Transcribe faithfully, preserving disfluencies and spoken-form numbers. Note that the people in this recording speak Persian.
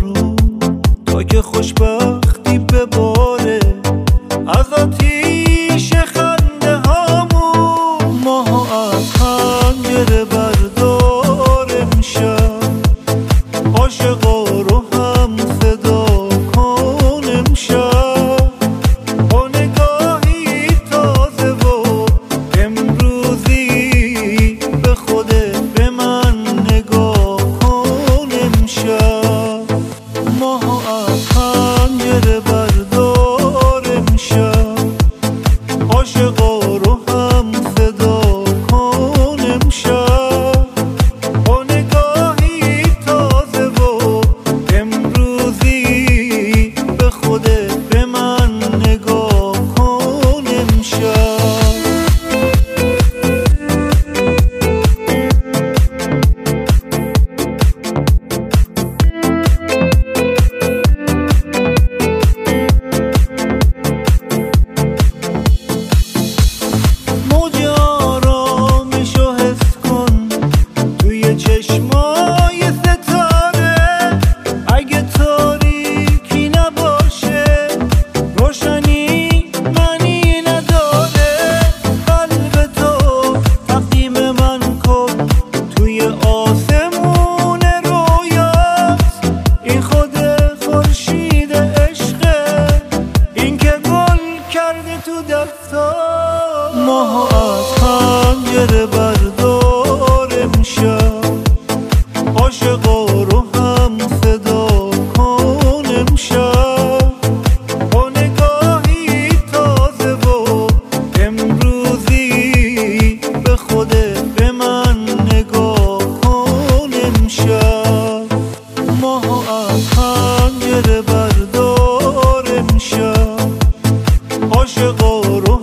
بارون تا که خوشبختی بباره از آتیش خنده هامون. ماها از پنجره بردار امشب عاشقا رو هم صدا کن امشب با نگاهی تازه و امروزی به خودت به من نگاه کن امشب. ماها از پنجره بردار امشب عاشقا رو هم صدا کن امشب با نگاهی تازه و امروزی به خودت به من نگاه کن امشب. موج آرامشو حس کن توی چشمای ستاره، اگه تاریکی نباشه روشنی معنی نداره. قلب تو تقدیم من کن توی آسمون رویاست، این خود خورشید عشقه، این که گل کرده تو دستات. ماها از پنجره بردار امشب عاشقا رو هم صدا کن امشب با نگاهی تازه و امروزی به خودت به من نگاه کن امشب. ماها از پنجره بردار امشب عاشقا رو